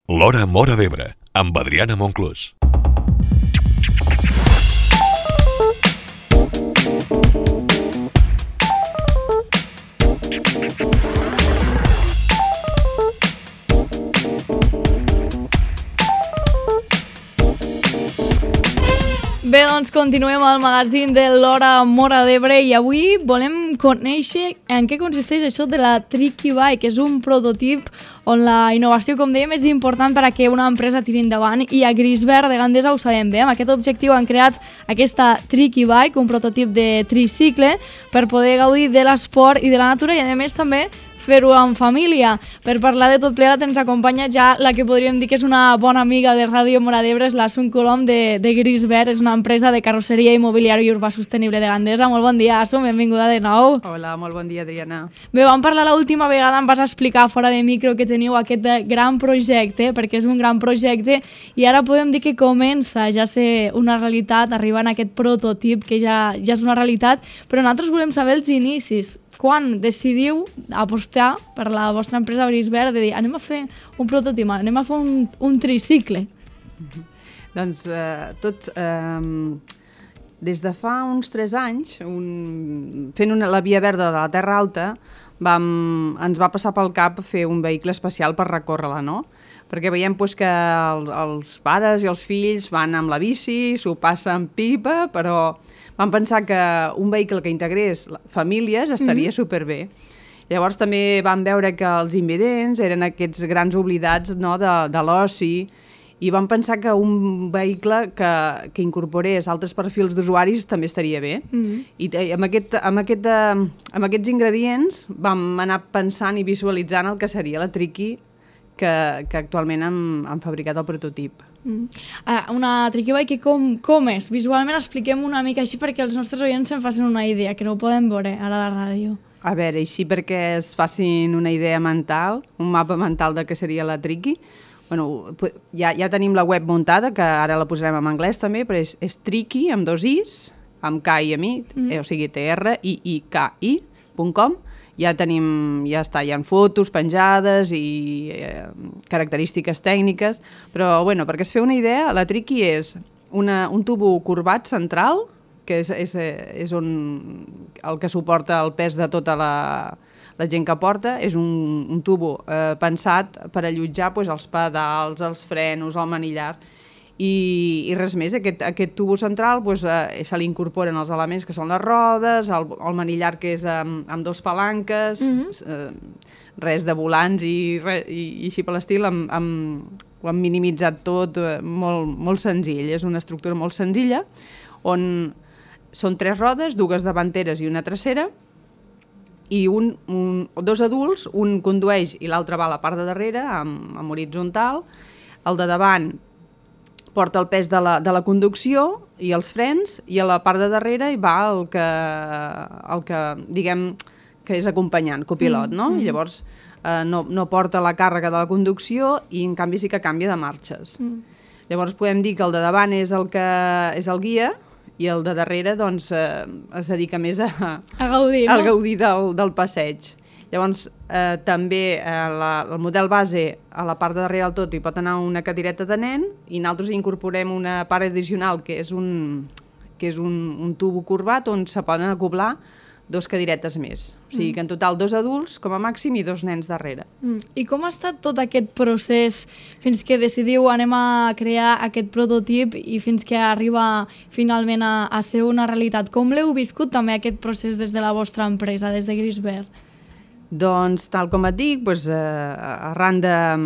L'Hora Móra d'Ebre, amb Adriana Monclús. Bé, doncs continuem al magazín de l'Hora Móra d'Ebre i avui volem conèixer en què consisteix això de la Tricky Bike, que és un prototip on la innovació, com dèiem, és important per a que una empresa tiri endavant, i a Grisbert de Gandesa ho sabem bé. Amb aquest objectiu han creat aquesta Tricky Bike, un prototip de tricicle, per poder gaudir de l'esport i de la natura i, a més, també fer-ho en família. Per parlar de tot plegat ens acompanya ja la que podríem dir que és una bona amiga de Ràdio Móra d'Ebre, és l'Assumpta Colom de Grisbert, és una empresa de carrosseria immobiliària i urbà sostenible de Gandesa. Molt bon dia, Assum, benvinguda de nou. Hola, molt bon dia, Adriana. Bé, vam parlar l'última vegada, em vas explicar fora de micro que teniu aquest gran projecte, perquè és un gran projecte, i ara podem dir que comença ja a ser una realitat, arribant a aquest prototip que ja és una realitat, però nosaltres volem saber els inicis. Quan decidiu apostar per la vostra empresa Grisbert de dir anem a fer un prototip, anem a fer un tricicle? Doncs des de fa uns 3 anys, fent la Via Verda de la Terra Alta, ens va passar pel cap fer un vehicle especial per recórrer-la, no? Perquè veiem que els pares i els fills van amb la bici, s'ho passen pipa, però vam pensar que un vehicle que integrés famílies estaria superbé. Llavors també vam veure que els invidents eren aquests grans oblidats, no, de l'oci, i vam pensar que un vehicle que incorporés altres perfils d'usuaris també estaria bé. I amb aquests ingredients vam anar pensant i visualitzant el que seria la Tricky que actualment han fabricat el prototip. Una Tricky Bike que com és? Visualment expliquem una mica així perquè els nostres oients se'n facin una idea, que no ho poden veure ara a la ràdio. A veure, així perquè es facin una idea mental, un mapa mental de què seria la Tricky. Bueno, ja tenim la web muntada, que ara la posarem en anglès també, però és Tricky, amb 2 i's, amb K i amb I, o sigui, TRIIKI.com. Ja està, hi ha fotos penjades i característiques tècniques, però bueno, perquè es feu una idea, la Tricky és un tubo corbat central, que és el que suporta el pes de tota la gent que porta, és un tubo pensat per allotjar els pedals, els frenos, el manillar, i res més. Aquest tubo central se li incorporen els elements que són les rodes, el manillar que és amb 2 palanques, res de volants i així per l'estil, ho hem minimitzat tot, molt senzill. És una estructura molt senzilla, on són 3 rodes, 2 davanteres i una trasera, i 2 adults, un condueix i l'altre va a la part de darrere, amb horitzontal. El de davant porta el pes de la conducció i els frens, i a la part de darrere hi va el que diguem que és acompanyant, copilot, no? Llavors no porta la càrrega de la conducció i en canvi sí que canvia de marxes. Llavors podem dir que el de davant és el guia i el de darrere doncs es dedica més a gaudir del passeig. Llavors, també el model base, a la part de darrere del tot, hi pot anar una cadireta de nen, i nosaltres incorporem una part addicional, que és un tubo corbat on se poden acoblar 2 cadiretes més. O sigui que en total 2 adults, com a màxim, i 2 nens darrere. I com ha estat tot aquest procés fins que decidiu anem a crear aquest prototip i fins que arriba finalment a ser una realitat? Com l'heu viscut també aquest procés des de la vostra empresa, des de Grisbert? Doncs, tal com et dic, arran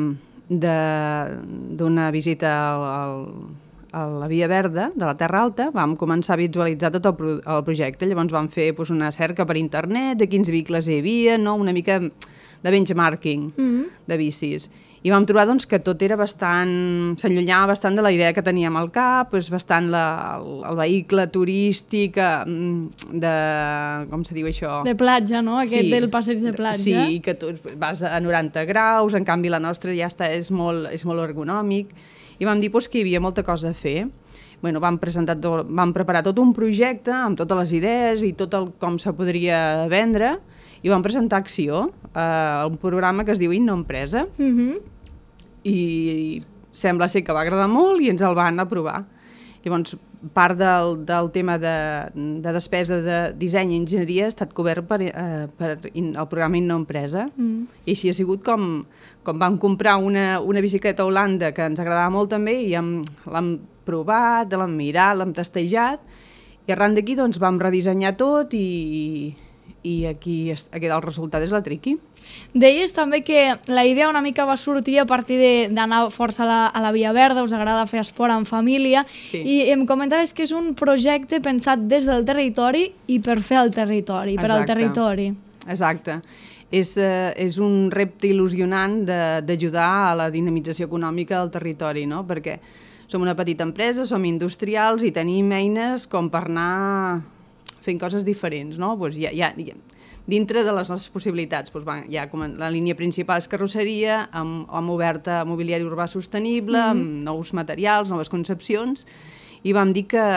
d'una visita a la Via Verda de la Terra Alta, vam començar a visualitzar tot el projecte. Llavors vam fer una cerca per internet de quins vehicles hi havia, una mica de benchmarking de bicis. I vam trobar que tot era s'allunyava bastant de la idea que teníem al cap, bastant el vehicle turístic com se diu això? De platja, no? Aquest del passeig de platja. Sí, que tu vas a 90 graus, en canvi la nostra ja és molt ergonòmic. I vam dir que hi havia molta cosa a fer. Vam preparar tot un projecte amb totes les idees i tot com se podria vendre, i vam presentar Acció, un programa que es diu Innoempresa, i sembla ser que va agradar molt i ens el van aprovar. Llavors, part del tema de despesa de disseny i enginyeria ha estat cobert per el programa Innoempresa. I així ha sigut com vam comprar una bicicleta a Holanda que ens agradava molt també i l'hem provat, l'hem mirat, l'hem testejat i arran d'aquí doncs, vam redissenyar tot i aquí el resultat és la Triqui. Deies també que la idea una mica va sortir a partir d'anar força a la Via Verda, us agrada fer esport en família, i em comentaves que és un projecte pensat des del territori i per fer el territori, per al territori. Exacte. És un repte il·lusionant d'ajudar a la dinamització econòmica del territori, no? Perquè som una petita empresa, som industrials i tenim eines com per anar fent coses diferents, no? Pues dintre de les nostres possibilitats. La línia principal és carrosseria, hem obert a mobiliari urbà sostenible, amb nous materials, noves concepcions, i vam dir que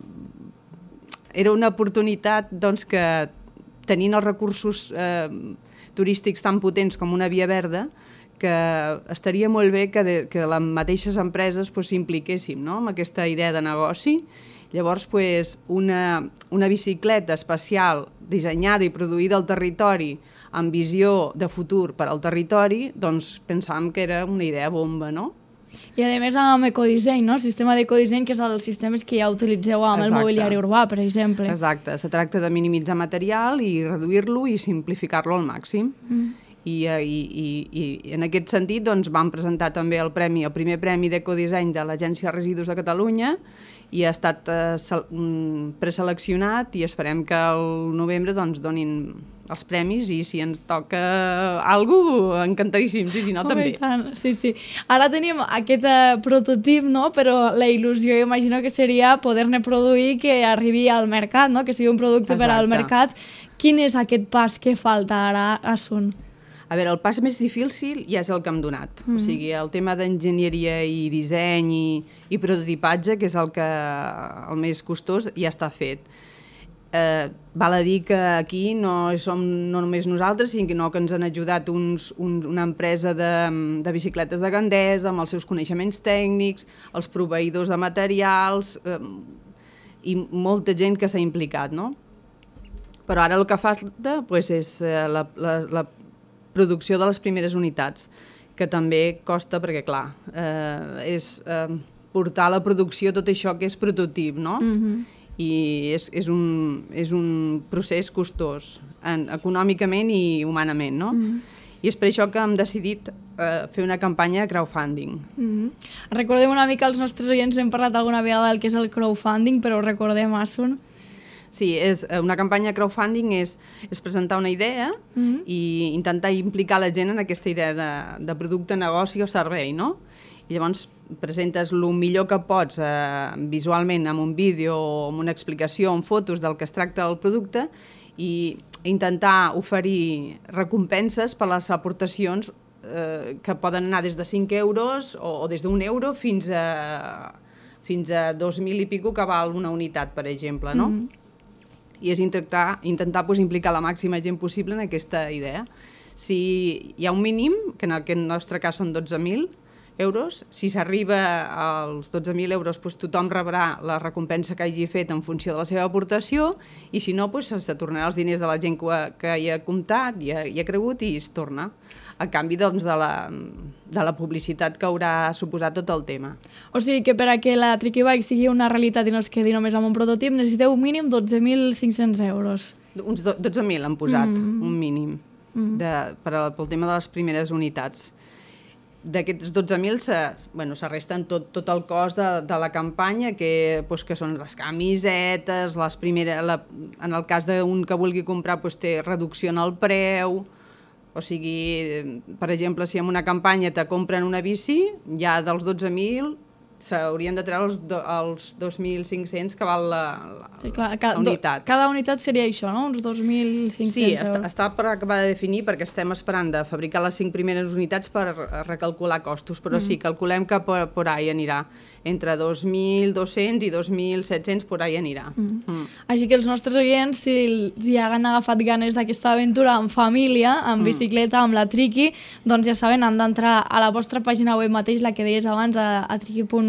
era una oportunitat doncs, que tenint els recursos turístics tan potents com una Via Verda, que estaria molt bé que les mateixes empreses s'impliquéssim, no?, amb aquesta idea de negoci. Llavors, una bicicleta especial dissenyada i produïda al territori amb visió de futur per al territori, doncs pensàvem que era una idea bomba, no? I a més amb ecodisseny, no? El sistema d'ecodisseny, que és els sistemes que ja utilitzeu amb el mobiliari urbà, per exemple. Exacte, se tracta de minimitzar material i reduir-lo i simplificar-lo al màxim. I en aquest sentit doncs, vam presentar també el primer premi d'ecodisseny de l'Agència de Residus de Catalunya i ha estat preseleccionat i esperem que al novembre doncs, donin els premis i si ens toca alguna cosa, encantadíssim, si no també. Sí. Ara tenim aquest prototip, no? Però la il·lusió imagino que seria poder-ne produir que arribi al mercat, no? Que sigui un producte per al mercat. Quin és aquest pas que falta ara a Sun? A veure, el pas més difícil ja és el que hem donat. O sigui, el tema d'enginyeria i disseny i prototipatge, que és el més costós, ja està fet. Val a dir que aquí no som no només nosaltres, sinó que ens han ajudat una empresa de bicicletes de Gandesa, amb els seus coneixements tècnics, els proveïdors de materials i molta gent que s'ha implicat, no? Però ara el que falta és la producció de les primeres unitats, que també costa perquè, clar, és portar a la producció tot això que és prototip, no? I és un procés costós, econòmicament i humanament, no? I és per això que hem decidit fer una campanya de crowdfunding. Recordem una mica als nostres oients, hem parlat alguna vegada del que és el crowdfunding, però ho recordem, Asun. Sí, una campanya de crowdfunding és presentar una idea i intentar implicar la gent en aquesta idea de producte, negoci o servei, no? I llavors presentes el millor que pots visualment amb un vídeo o amb una explicació, amb fotos del que es tracta del producte i intentar oferir recompenses per les aportacions que poden anar des de 5 euros o des d'1 euro fins a 2.000 i pico que val una unitat, per exemple, no? I és intentar implicar la màxima gent possible en aquesta idea. Si hi ha un mínim, que en aquest nostre cas són 12.000 euros, si s'arriba als 12.000 euros tothom rebrà la recompensa que hagi fet en funció de la seva aportació i si no, se tornarà els diners de la gent que hi ha comptat, hi ha cregut i es torna a canvi de la publicitat que haurà suposat tot el tema. O sigui que per a que la Triqui Bike sigui una realitat i no es quedi només amb un prototip necessiteu un mínim 12.500 euros. Uns 12.000 han posat, un mínim, pel tema de les primeres unitats. D'aquests 12.000 s'arresten tot el cost de la campanya, que són les camisetes, en el cas d'un que vulgui comprar té reducció en el preu. O sigui, per exemple, si en una campanya te compren una bici, ja dels 12.000 s'haurien de treure els 2.500 que val la unitat. Cada unitat seria això, no? Uns 2.500 Sí, euros. està per acabar de definir perquè estem esperant de fabricar les 5 primeres unitats per recalcular costos, però sí, calculem que por ahí anirà. Entre 2.200 i 2.700 por ahí anirà. Així que els nostres oients, si han agafat ganes d'aquesta aventura en família, en bicicleta, amb la Triqui, doncs ja saben, han d'entrar a la vostra pàgina web mateix, la que deies abans, a triqui.com,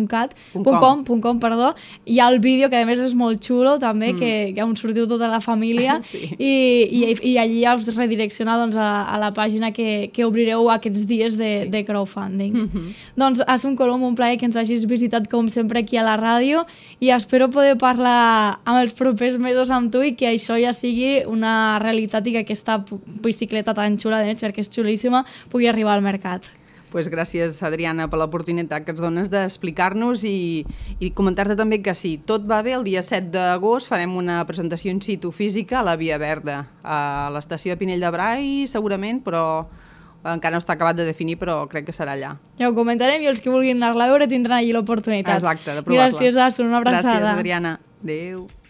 hi ha el vídeo, que a més és molt xulo també, que on sortiu tota la família, i allí ja us redirecciona a la pàgina que obrireu aquests dies de crowdfunding. Doncs, Assumpta Colom, un plaer que ens hagis visitat com sempre aquí a la ràdio i espero poder parlar amb els propers mesos amb tu i que això ja sigui una realitat i que aquesta bicicleta tan xula, perquè és xulíssima, pugui arribar al mercat. Pues gràcies, Adriana, per l'oportunitat que ens dones d'explicar-nos i comentar-te també que si tot va bé, el dia 7 d'agost farem una presentació in situ física a la Via Verda, a l'estació de Pinell de Brai, segurament, però encara no està acabat de definir, però crec que serà allà. Ja ho comentarem i els que vulguin anar-la a veure tindran allí l'oportunitat. Exacte, de provar-la. Gràcies, Assumpta, una abraçada. Gràcies, Adriana. Adéu.